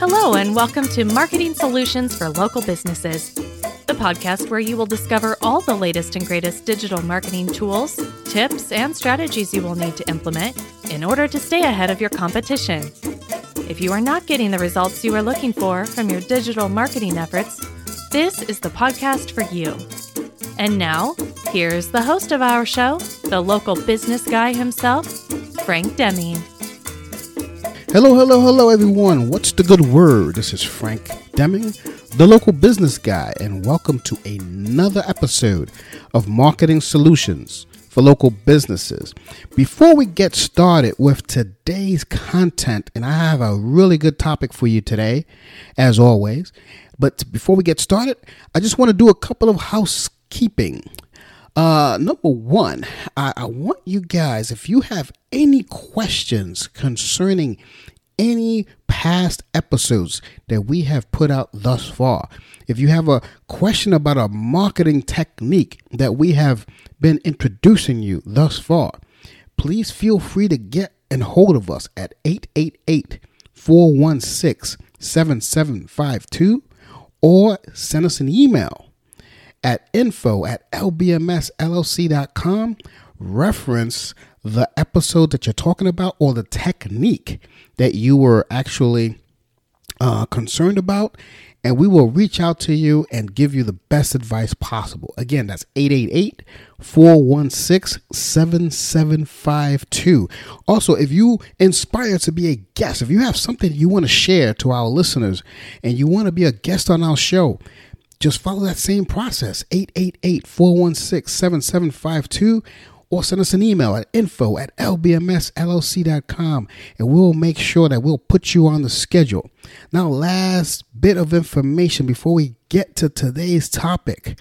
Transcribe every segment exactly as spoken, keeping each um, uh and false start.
Hello, and welcome to Marketing Solutions for Local Businesses, the podcast where you will discover all the latest and greatest digital marketing tools, tips, and strategies you will need to implement in order to stay ahead of your competition. If you are not getting the results you are looking for from your digital marketing efforts, this is the podcast for you. And now, here's the host of our show, the local business guy himself, Frank Deming. Hello, hello, hello, everyone. What's the good word? This is Frank Deming, the local business guy, and welcome to another episode of Marketing Solutions for Local Businesses. Before we get started with today's content, and I have a really good topic for you today, as always, but before we get started, I just want to do a couple of housekeeping. Uh, number one, I, I want you guys, if you have any questions concerning any past episodes that we have put out thus far, if you have a question about a marketing technique that we have been introducing you thus far, please feel free to get in hold of us at eight eight eight, four one six, seven seven five two or send us an email at info at l b m s l l c dot com. Reference the episode that you're talking about or the technique that you were actually uh, concerned about, and we will reach out to you and give you the best advice possible. Again, that's eight eight eight, four one six, seven seven five two. Also, if you inspire to be a guest, if you have something you want to share to our listeners and you want to be a guest on our show, just follow that same process, eight eight eight, four one six, seven seven five two, or send us an email at info at l b m s l l c dot com, and we'll make sure that we'll put you on the schedule. Now, last bit of information before we get to today's topic.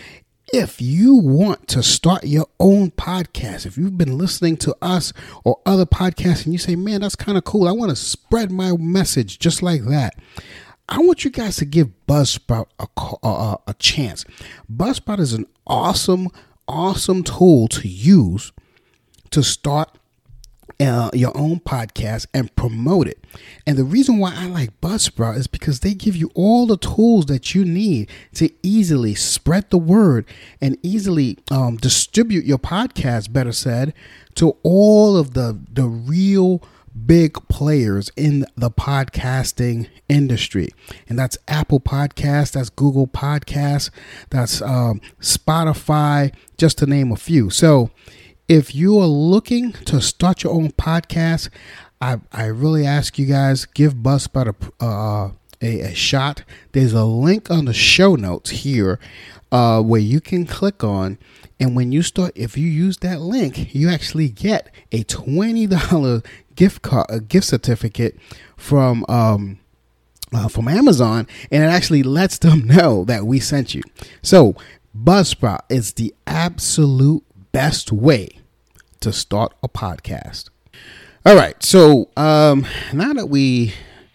If you want to start your own podcast, if you've been listening to us or other podcasts and you say, man, that's kind of cool, I want to spread my message just like that, I want you guys to give Buzzsprout a, a, a chance. Buzzsprout is an awesome, awesome tool to use to start uh, your own podcast and promote it. And the reason why I like Buzzsprout is because they give you all the tools that you need to easily spread the word and easily um, distribute your podcast, better said, to all of the, the real big players in the podcasting industry. And that's Apple Podcasts, that's Google Podcasts, that's um, Spotify, just to name a few. So if you are looking to start your own podcast, I, I really ask you guys, give Buzzsprout a, uh, a, a shot. There's a link on the show notes here uh, where you can click on. And when you start, if you use that link, you actually get a twenty dollars gift card, a gift certificate from um, uh, from Amazon, and it actually lets them know that we sent you. So Buzzsprout is the absolute best way to start a podcast. All right, so um, now that we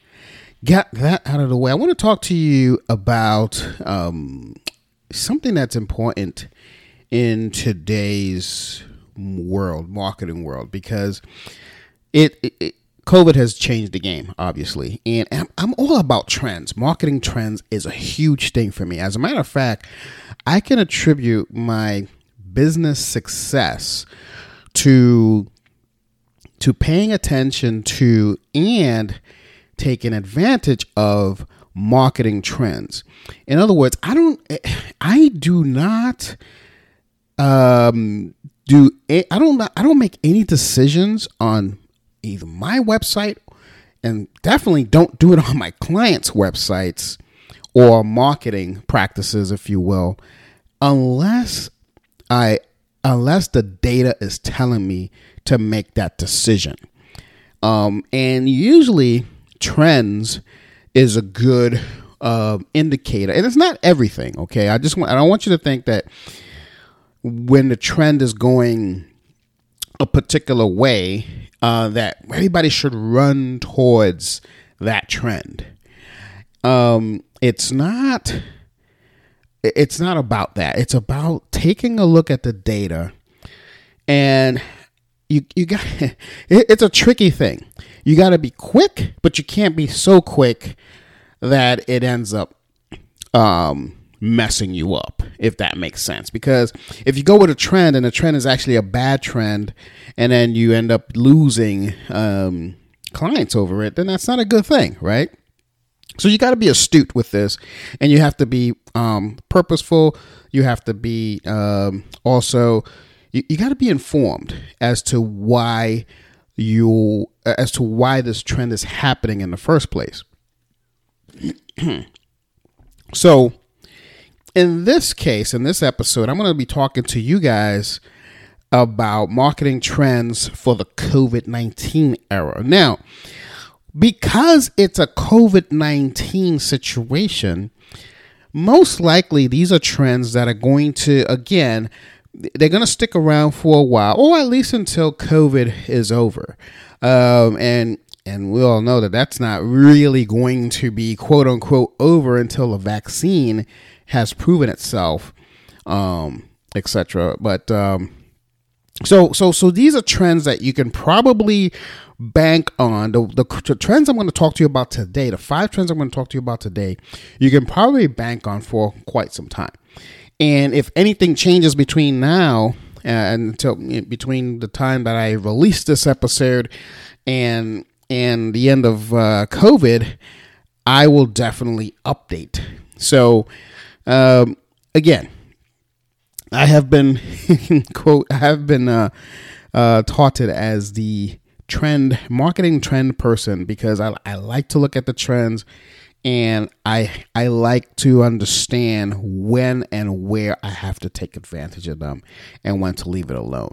got that out of the way, I want to talk to you about um, something that's important in today's world, marketing world, because it, it, it COVID has changed the game, obviously, and I'm, I'm all about trends. Marketing trends is a huge thing for me. As a matter of fact, I can attribute my business success to to paying attention to and taking advantage of marketing trends. In other words, I don't, I do not. Um, do I don't I don't make any decisions on either my website, and definitely don't do it on my clients' websites or marketing practices, if you will, unless I unless the data is telling me to make that decision. Um, and usually trends is a good uh, indicator, and it's not everything. Okay, I just want I don't want you to think that when the trend is going a particular way, uh, that everybody should run towards that trend. Um, it's not, it's not about that. It's about taking a look at the data, and you, you got, it, it's a tricky thing. You got to be quick, but you can't be so quick that it ends up um, messing you up, if that makes sense. Because if you go with a trend and the trend is actually a bad trend, and then you end up losing um, clients over it, then that's not a good thing, right? So you got to be astute with this, and you have to be um, purposeful. You have to be um, also, you, you got to be informed as to why you, as to why this trend is happening in the first place. So in this case, in this episode, I'm going to be talking to you guys about marketing trends for the COVID nineteen era. Now, because it's a COVID nineteen situation, most likely these are trends that are going to, again, they're going to stick around for a while, or at least until COVID is over. Um, and and we all know that that's not really going to be, quote unquote, over until a vaccine has proven itself, um, et cetera. But um, so so so these are trends that you can probably bank on. The, the, the trends I'm going to talk to you about today, the five trends I'm going to talk to you about today, you can probably bank on for quite some time. And if anything changes between now and until between the time that I release this episode and and the end of uh, COVID, I will definitely update. So um, again, I have been quote I have been uh, uh, taught it as the trend marketing trend person, because I, I like to look at the trends, and I I like to understand when and where I have to take advantage of them and when to leave it alone.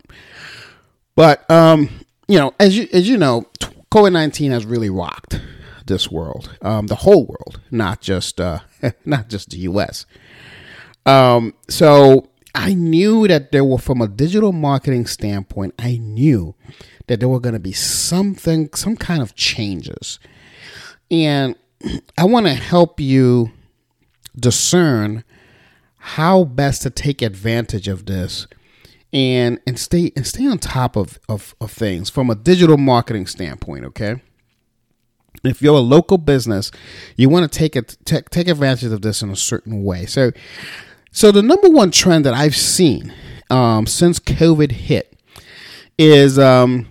But um, you know, as you as you know, COVID nineteen has really rocked this world, um, the whole world, not just uh, not just the U S. Um, so I knew that there were, from a digital marketing standpoint, I knew that there were going to be something, some kind of changes. And I want to help you discern how best to take advantage of this and and stay and stay on top of, of, of things from a digital marketing standpoint, okay? If you're a local business, you want to take it take, take advantage of this in a certain way. So so the number one trend that I've seen um, since COVID hit is um,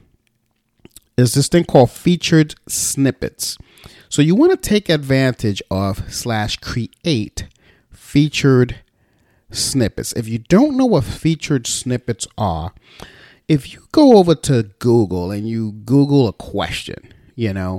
is this thing called featured snippets. So you want to take advantage of slash create featured snippets. If you don't know what featured snippets are, if you go over to Google and you Google a question, you know,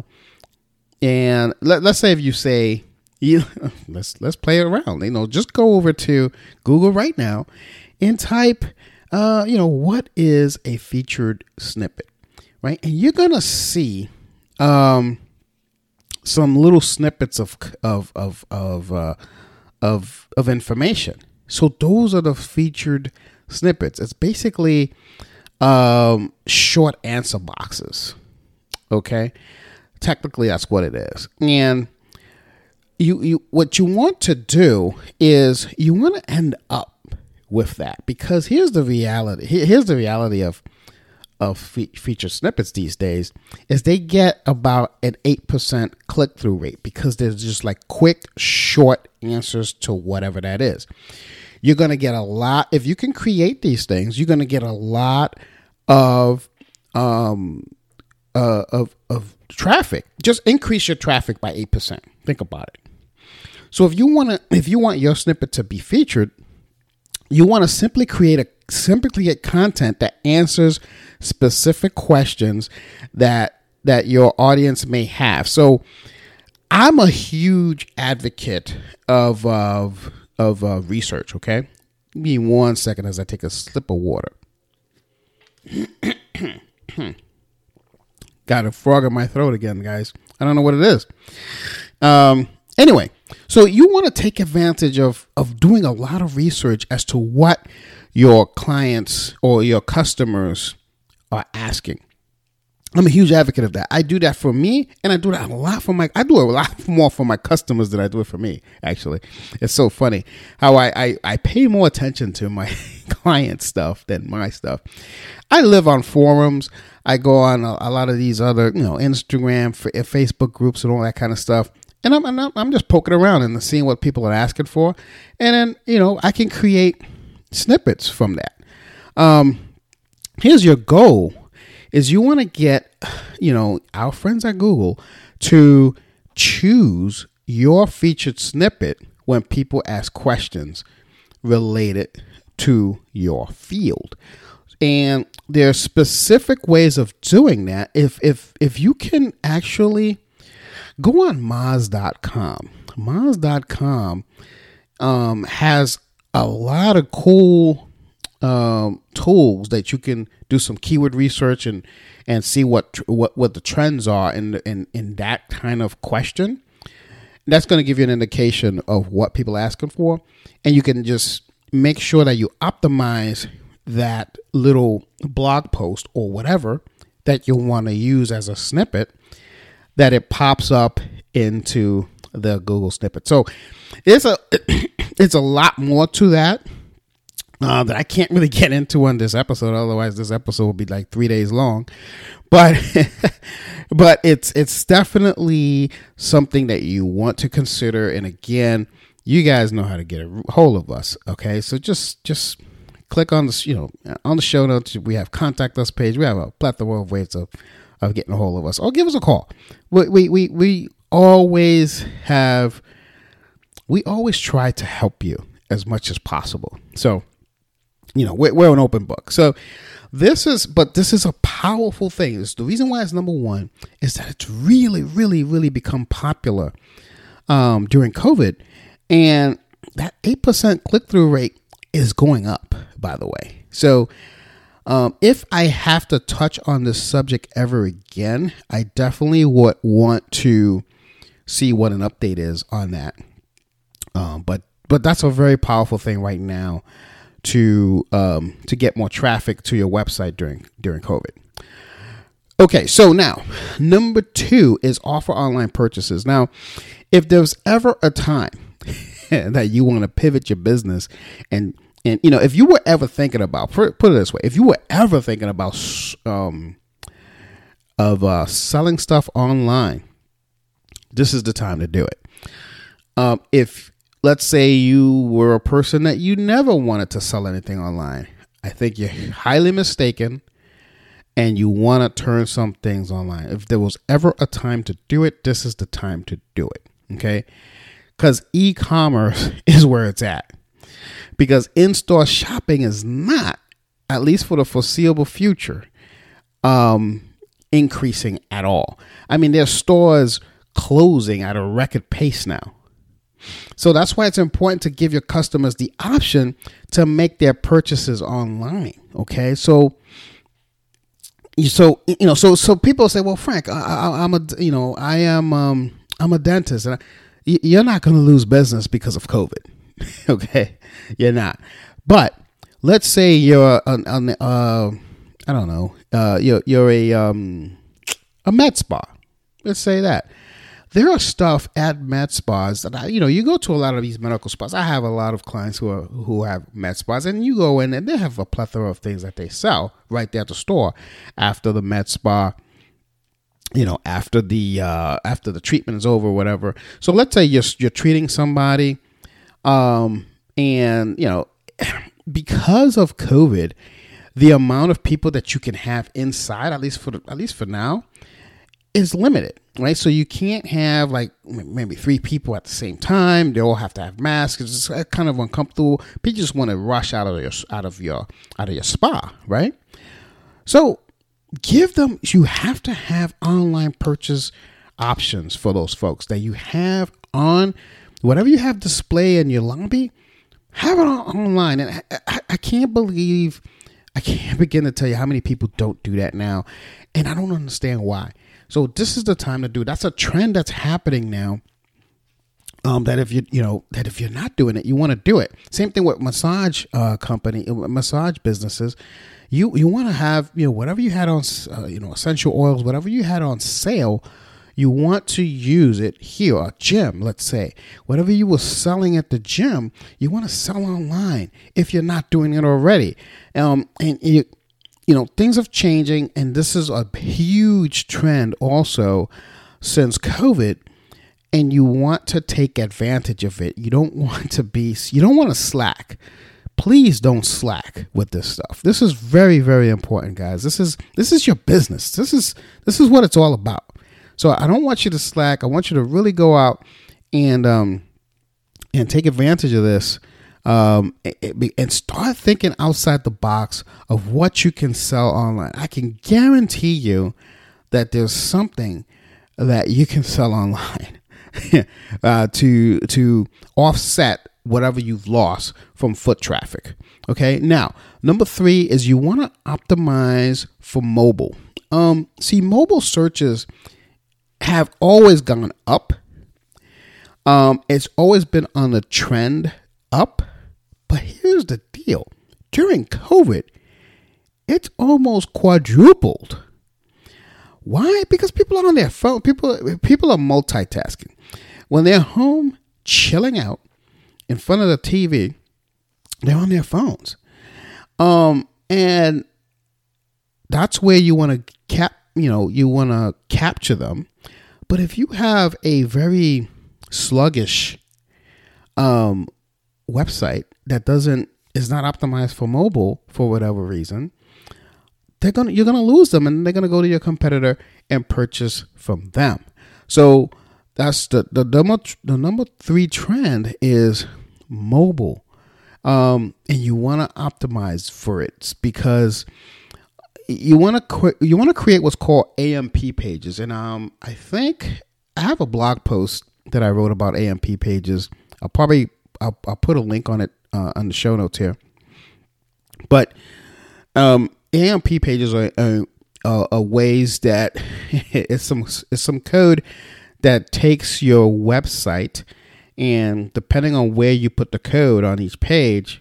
and let, let's say if you say, you, let's let's play it around, you know, just go over to Google right now and type, uh, you know, what is a featured snippet, right? And you're gonna see, um. some little snippets of of of of uh, of of information. So those are the featured snippets. It's basically um, short answer boxes. Okay, technically that's what it is. And you you what you want to do is you want to end up with that, because here's the reality. Here's the reality of. of fe- feature snippets these days is they get about an eight percent click-through rate, because they're just like quick, short answers to whatever that is. You're going to get a lot, if you can create these things, you're going to get a lot of, um, uh, of, of traffic. Just increase your traffic by eight percent. Think about it. So if you want to, if you want your snippet to be featured, you want to simply create a simply get content that answers specific questions that that your audience may have. So I'm a huge advocate of of of uh, research. Okay, give me one second as I take a sip of water. Got a frog in my throat again, guys. I don't know what it is. Um. Anyway, so you want to take advantage of of doing a lot of research as to what your clients or your customers are asking. I'm a huge advocate of that. I do that for me, and I do that a lot for my, I do a lot more for my customers than I do it for me, actually. It's so funny how I, I, I pay more attention to my client stuff than my stuff. I live on forums. I go on a, a lot of these other, you know, Instagram, Facebook groups and all that kind of stuff. and I'm, and I'm I'm just poking around and seeing what people are asking for, and then you know I can create snippets from that. Um, here's your goal: is you want to get you know our friends at Google to choose your featured snippet when people ask questions related to your field. And there are specific ways of doing that. If if if you can actually go on Moz dot com. Moz dot com um, has a lot of cool um, tools that you can do some keyword research and and see what what what the trends are in in in that kind of question. That's going to give you an indication of what people are asking for, and you can just make sure that you optimize that little blog post or whatever that you'll want to use as a snippet, that it pops up into the Google snippet. So it's a it's a lot more to that uh, that I can't really get into on this episode. Otherwise, this episode will be like three days long. But but it's it's definitely something that you want to consider. And again, you guys know how to get a hold of us. Okay, so just just. Click on the, you know, on the show notes. We have contact us page. We have a plethora of ways of, of getting a hold of us. Or give us a call. We, we, we, we always have, we always try to help you as much as possible. So, you know, we're, we're an open book. So this is, but this is a powerful thing. It's the reason why it's number one is that it's really, really, really become popular um, during COVID. And that eight percent click-through rate is going up, by the way. So um, if I have to touch on this subject ever again, I definitely would want to see what an update is on that. Um, but but that's a very powerful thing right now to um, to get more traffic to your website during during COVID. Okay, so now number two is offer online purchases. Now, if there's ever a time that you want to pivot your business and And, you know, if you were ever thinking about, put it this way, if you were ever thinking about um, of uh, selling stuff online, this is the time to do it. Um, if, let's say you were a person that you never wanted to sell anything online, I think you're highly mistaken and you want to turn some things online. If there was ever a time to do it, this is the time to do it. Okay? Because e-commerce is where it's at. Because in-store shopping is not, at least for the foreseeable future, um, increasing at all. I mean, there's stores closing at a record pace now. So that's why it's important to give your customers the option to make their purchases online. Okay, so so you know, so so people say, "Well, Frank, I, I, I'm a you know, I am um, I'm a dentist, and I, you're not going to lose business because of COVID." Okay, you're not. But let's say you're an, an uh, I don't know, uh, you're you're a um, a med spa. Let's say that there are stuff at med spas that I, you know, you go to a lot of these medical spas. I have a lot of clients who are who have med spas, and you go in and they have a plethora of things that they sell right there at the store after the med spa. You know, after the uh, after the treatment is over, or whatever. So let's say you're you're treating somebody. Um, and, you know, because of COVID, the amount of people that you can have inside, at least for the, at least for now, is limited, right? So you can't have like maybe three people at the same time. They all have to have masks. It's just kind of uncomfortable. People just want to rush out of your out of your out of your spa, right? So give them. You have to have online purchase options for those folks that you have on. Whatever you have display in your lobby, have it on, online. And I, I, I can't believe, I can't begin to tell you how many people don't do that now. And I don't understand why. So this is the time to do it. That's a trend that's happening now. Um, that if you, you know, that if you're not doing it, you want to do it. Same thing with massage uh, company, massage businesses. You, you want to have, you know, whatever you had on, uh, you know, essential oils, whatever you had on sale, you want to use it here, a gym, let's say. Whatever you were selling at the gym, you want to sell online if you're not doing it already. Um, and, you, you know, things are changing, and this is a huge trend also since COVID. and you want to take advantage of it. You don't want to be, you don't want to slack. Please don't slack with this stuff. This is very, very important, guys. This is, this is your business. This is, this is what it's all about. So I don't want you to slack. I want you to really go out and, um, and take advantage of this. Um, and start thinking outside the box of what you can sell online. I can guarantee you that there's something that you can sell online uh, to to offset whatever you've lost from foot traffic. Okay. Now, number three is you want to optimize for mobile. Um, see, mobile searches have always gone up. Um, it's always been on a trend up. But here's the deal. During COVID, it's almost quadrupled. Why? Because people are on their phone. People, people are multitasking. When they're home, chilling out in front of the T V, they're on their phones. Um, and that's where you want to cap, you know, you want to capture them. But if you have a very sluggish um, website that doesn't is not optimized for mobile for whatever reason, they're gonna you're gonna lose them, and they're gonna go to your competitor and purchase from them. So that's the the number the number three trend is mobile, um, and you want to optimize for it because you want to you want to create what's called A M P pages. And um, I think I have a blog post that I wrote about A M P pages. I'll probably I'll, I'll put a link on it uh, on the show notes here. But um, A M P pages are, are, are ways that it's some it's some code that takes your website, and depending on where you put the code on each page,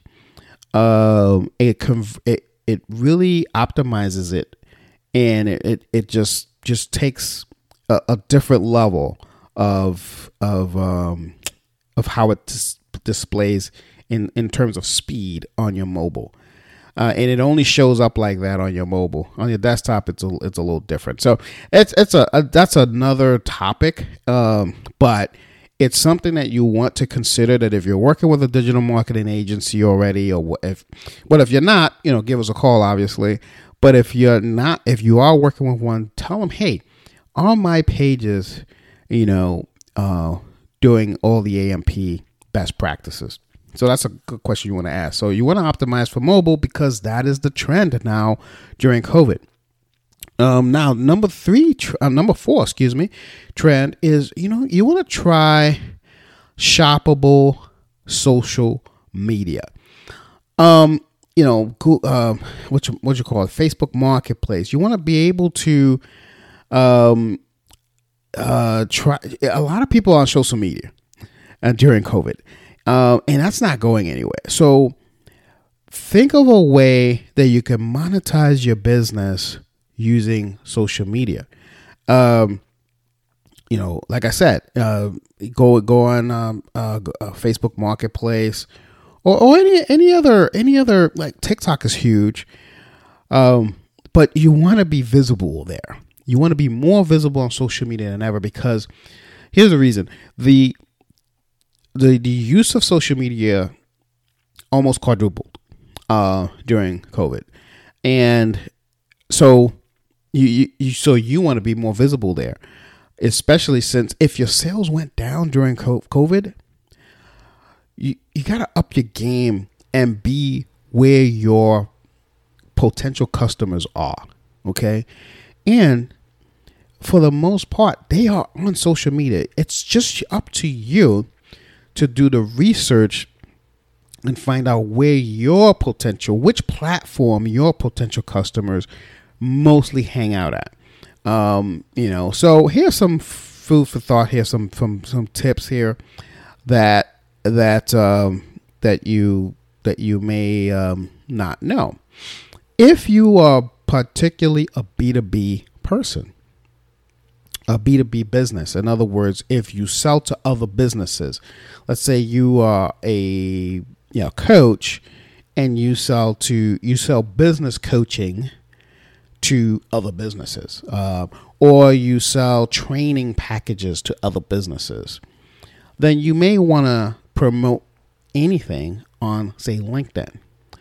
um, it conv- it it really optimizes it, and it it, it just just takes a, a different level of of um, of how it dis- displays in, in terms of speed on your mobile. Uh, and it only shows up like that on your mobile. On your desktop, it's a it's a little different. So it's it's a, a that's another topic, um, but it's something that you want to consider. That if you're working with a digital marketing agency already, or if, but if you're not, you know, give us a call, obviously. But if you're not, if you are working with one, tell them, hey, on my pages, you know, uh, doing all the A M P best practices. So that's a good question you want to ask. So you want to optimize for mobile because that is the trend now during COVID. Um, now, number three, tr- uh, number four, excuse me, trend is, you know, you want to try shoppable social media. Um, you know, uh, what you, what you call it, Facebook Marketplace. You want to be able to um, uh, try. A lot of people on social media uh, during COVID. Um, and that's not going anywhere. So think of a way that you can monetize your business using social media. Um, you know, like I said, uh, go go on um, uh, Facebook Marketplace or, or any any other any other like TikTok is huge. Um, but you want to be visible there. You want to be more visible on social media than ever because here's the reason. The The the use of social media almost quadrupled uh, during COVID, and so you, you, you so you want to be more visible there, especially since if your sales went down during COVID, you you gotta up your game and be where your potential customers are. Okay, and for the most part, they are on social media. It's just up to you to do the research and find out where your potential, which platform your potential customers mostly hang out at. Um, you know, so here's some food for thought. Here's some some some tips here that that um, that you that you may um, not know. If you are particularly a B two B person, a B two B business. In other words, if you sell to other businesses, let's say you are a you know, coach and you sell to you sell business coaching to other businesses, uh, or you sell training packages to other businesses, then you may want to promote anything on, say, LinkedIn.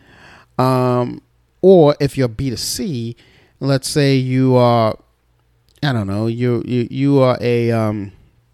Um, or if you're B two C, let's say you are, I don't know, you you you are a, um,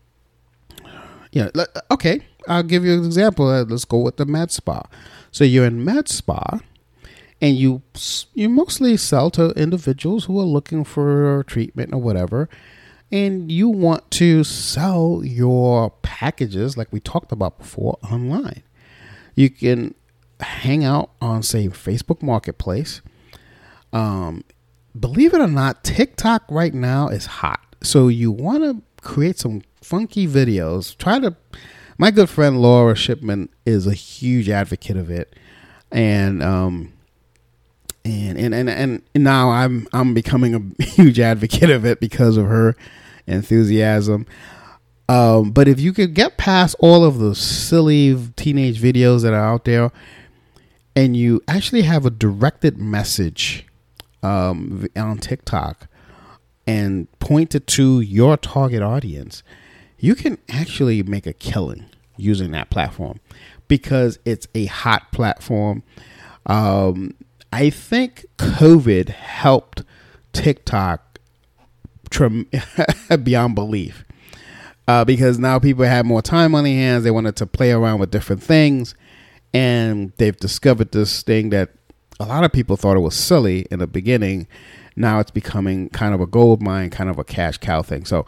yeah, okay, I'll give you an example. Let's go with the med spa. So you're in med spa, and you you mostly sell to individuals who are looking for treatment or whatever, and you want to sell your packages like we talked about before online. You can hang out on, say, Facebook Marketplace. Um, believe it or not, TikTok right now is hot. So you want to create some funky videos. Try to. My good friend Laura Shipman is a huge advocate of it, and um, and and and and now I'm I'm becoming a huge advocate of it because of her enthusiasm. Um, but if you could get past all of the silly teenage videos that are out there, and you actually have a directed message um, on TikTok and point it to your target audience, you can actually make a killing using that platform because it's a hot platform. Um, I think COVID helped TikTok trim- beyond belief. Uh, because now people have more time on their hands. They wanted to play around with different things. And they've discovered this thing that a lot of people thought it was silly in the beginning. Now it's becoming kind of a gold mine, kind of a cash cow thing. So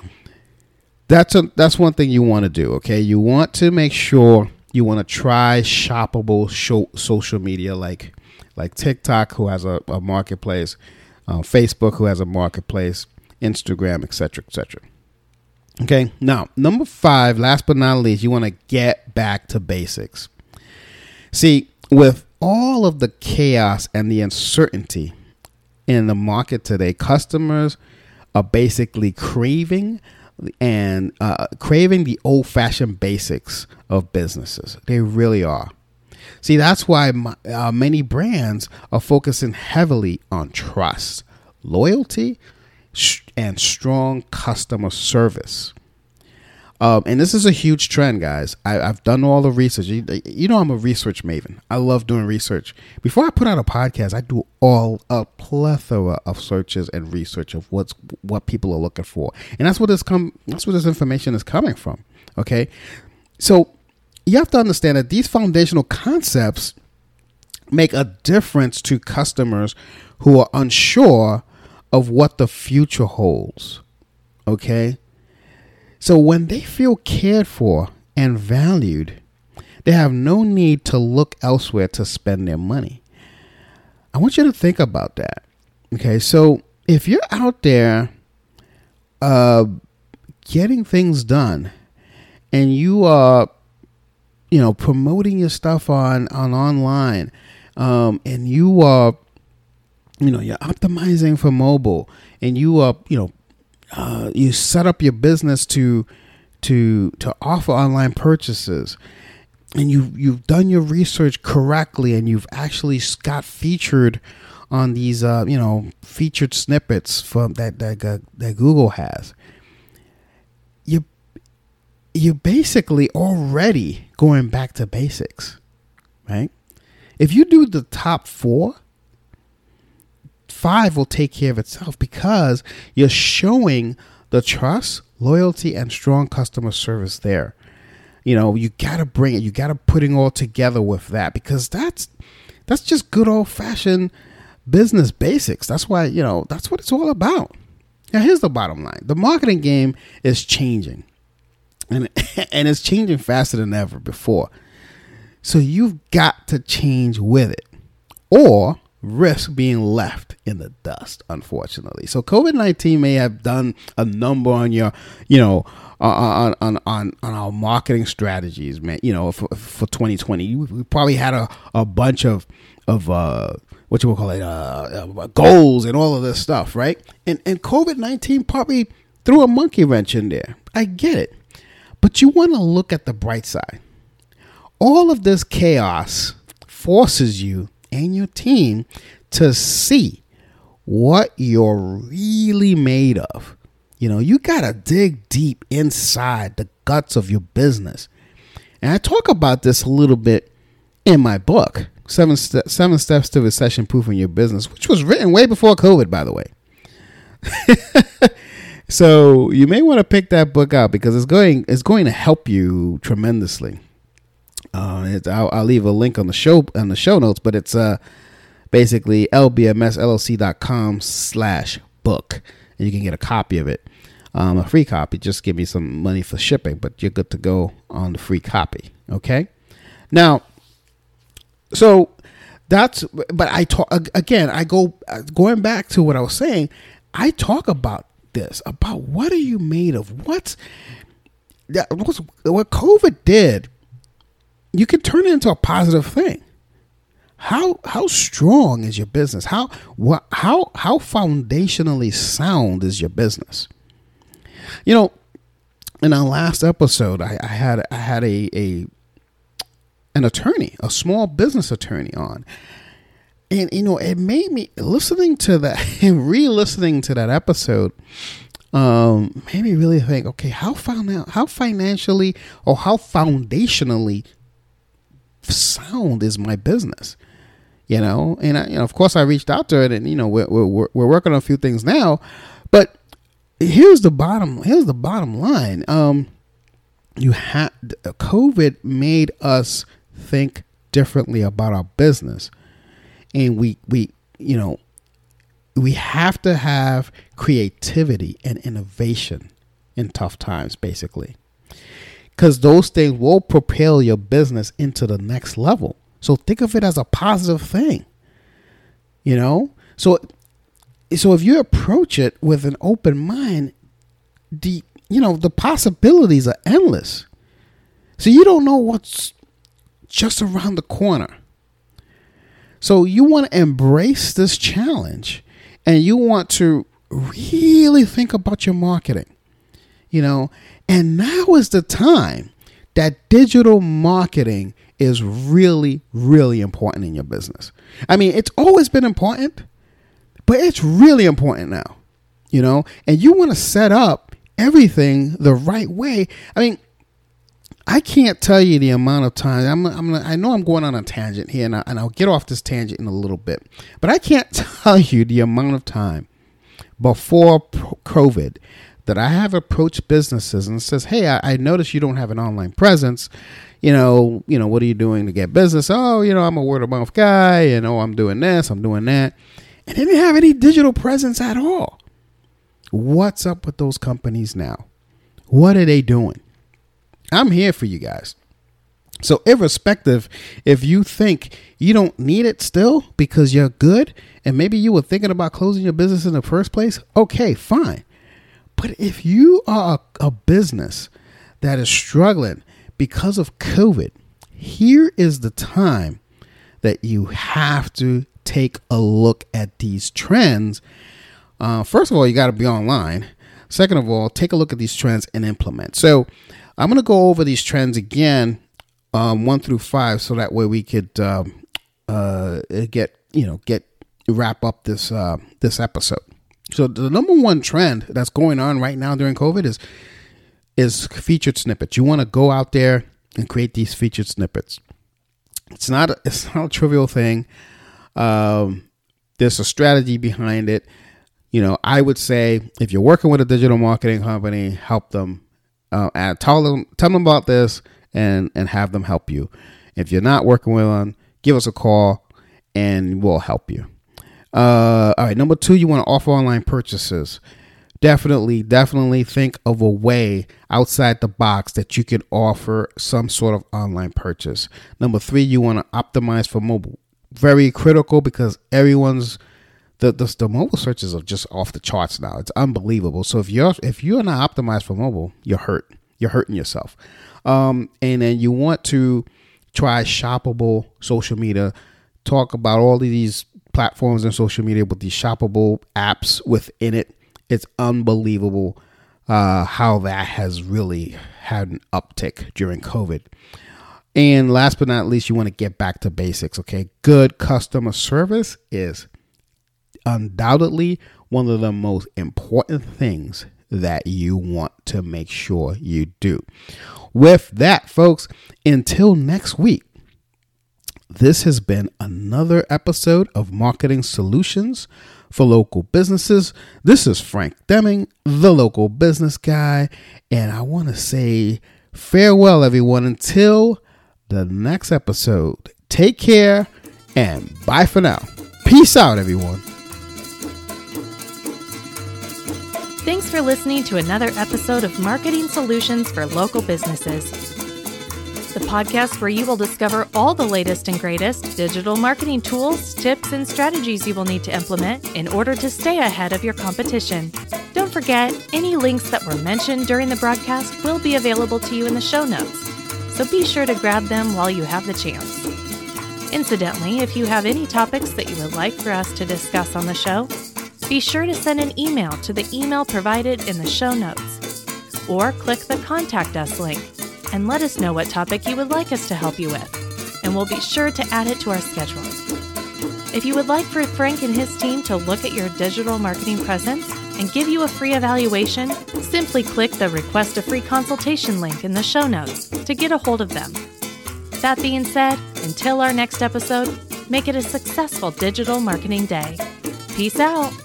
that's a, that's one thing you want to do. Okay. You want to make sure you want to try shoppable show, social media like, like TikTok, who has a, a marketplace, uh, Facebook, who has a marketplace, Instagram, et cetera, et cetera. Okay, now, number five, last but not least, you want to get back to basics. See, with all of the chaos and the uncertainty in the market today, customers are basically craving and uh, craving the old-fashioned basics of businesses. They really are. See, that's why my, uh, many brands are focusing heavily on trust, loyalty, and strong customer service. Um, and this is a huge trend, guys. I, I've done all the research. You, you know, I'm a research maven. I love doing research. Before I put out a podcast, I do all a plethora of searches and research of what's what people are looking for, and that's what this come. That's where this information is coming from. Okay, so you have to understand that these foundational concepts make a difference to customers who are unsure of what the future holds. Okay. So when they feel cared for and valued, they have no need to look elsewhere to spend their money. I want you to think about that. Okay. So if you're out there, uh, getting things done and you are, you know, promoting your stuff on, on online, um, and you are, you know, you're optimizing for mobile, and you are, you know, uh, you set up your business to, to, to offer online purchases, and you, you've done your research correctly, and you've actually got featured on these, uh, you know, featured snippets from that, that, that Google has. You, you're basically already going back to basics, right? If you do the top four, five will take care of itself because you're showing the trust, loyalty, and strong customer service there. You know, you got to bring it. You got to put it all together with that because that's that's just good old fashioned business basics. That's why, you know, that's what it's all about. Now, here's the bottom line. The marketing game is changing, and and it's changing faster than ever before. So you've got to change with it or risk being left in the dust, unfortunately. So COVID nineteen may have done a number on your, you know, on on on, on our marketing strategies, man. You know, for, for twenty twenty, we probably had a, a bunch of of uh, what you would call it uh, uh, goals and all of this stuff, right? And and COVID nineteen probably threw a monkey wrench in there. I get it, but you want to look at the bright side. All of this chaos forces you and your team to see what you're really made of. You know, you got to dig deep inside the guts of your business. And I talk about this a little bit in my book, Seven, Ste- Seven Steps to Recession Proof in Your Business, which was written way before COVID, by the way. So you may want to pick that book out because it's going it's going to help you tremendously. Uh, it's, I'll, I'll leave a link on the show on the show notes, but it's uh basically L B M S L L C dot com slash book, and you can get a copy of it, um, a free copy. Just give me some money for shipping, but you're good to go on the free copy. Okay, now, so that's but I talk again. I go going back to what I was saying. I talk about this about what are you made of? What's that? What's, what COVID did? You can turn it into a positive thing. How how strong is your business? How what how how foundationally sound is your business? You know, in our last episode, I, I had I had a, a an attorney, a small business attorney on. And, you know, it made me, listening to that and re-listening to that episode, um, made me really think, okay, how found out, how financially or how foundationally sound is my business? You know, and I, you know, of course I reached out to it, and, you know, we're, we're, we're working on a few things now, but here's the bottom, here's the bottom line. Um, you had, COVID made us think differently about our business. And we, we, you know, we have to have creativity and innovation in tough times, basically, because those things will propel your business into the next level. So think of it as a positive thing, you know. So, so if you approach it with an open mind, the you know the possibilities are endless. So you don't know what's just around the corner. So you want to embrace this challenge, and you want to really think about your marketing, you know, and now is the time that digital marketing is really, really important in your business. I mean, it's always been important, but it's really important now, you know, and you want to set up everything the right way. I mean, I can't tell you the amount of time. I'm, I'm, I know I'm going on a tangent here, and, I, and I'll get off this tangent in a little bit. But I can't tell you the amount of time before COVID that I have approached businesses and says, "Hey, I, I noticed you don't have an online presence. You know, you know, what are you doing to get business? Oh, you know, I'm a word of mouth guy, and oh, I'm doing this, I'm doing that, and they didn't have any digital presence at all. What's up with those companies now? What are they doing? I'm here for you guys. So irrespective, if you think you don't need it still because you're good, and maybe you were thinking about closing your business in the first place, okay, fine. But if you are a, a business that is struggling because of COVID, here is the time that you have to take a look at these trends. Uh, first of all, you got to be online. Second of all, take a look at these trends and implement. So I'm going to go over these trends again, um, one through five, so that way we could um, uh, get, you know, get wrap up this uh, this episode. So the number one trend that's going on right now during COVID is is featured snippets. You want to go out there and create these featured snippets. It's not a, it's not a trivial thing. Um, there's a strategy behind it. You know, I would say if you're working with a digital marketing company, help them. Uh, and tell them tell them about this and and have them help you. If you're not working with them, give us a call and we'll help you. Uh, all right, number two, you want to offer online purchases. Definitely, definitely think of a way outside the box that you can offer some sort of online purchase. Number three, you want to optimize for mobile. Very critical because everyone's The, the the mobile searches are just off the charts now. It's unbelievable. So if you're if you're not optimized for mobile, you're hurt. You're hurting yourself. Um, and then you want to try shoppable social media. Talk about all of these platforms and social media with these shoppable apps within it. It's unbelievable uh, how that has really had an uptick during COVID. And last but not least, you want to get back to basics. Okay, good customer service is undoubtedly one of the most important things that you want to make sure you do. With that, folks, until next week, this has been another episode of Marketing Solutions for Local Businesses. This is Frank Deming, the local business guy, and I want to say farewell, everyone, until the next episode. Take care and bye for now. Peace out, everyone. Thanks for listening to another episode of Marketing Solutions for Local Businesses, the podcast where you will discover all the latest and greatest digital marketing tools, tips, and strategies you will need to implement in order to stay ahead of your competition. Don't forget, any links that were mentioned during the broadcast will be available to you in the show notes, so be sure to grab them while you have the chance. Incidentally, if you have any topics that you would like for us to discuss on the show, be sure to send an email to the email provided in the show notes, or click the Contact Us link and let us know what topic you would like us to help you with, and we'll be sure to add it to our schedule. If you would like for Frank and his team to look at your digital marketing presence and give you a free evaluation, simply click the Request a Free Consultation link in the show notes to get a hold of them. That being said, until our next episode, make it a successful digital marketing day. Peace out.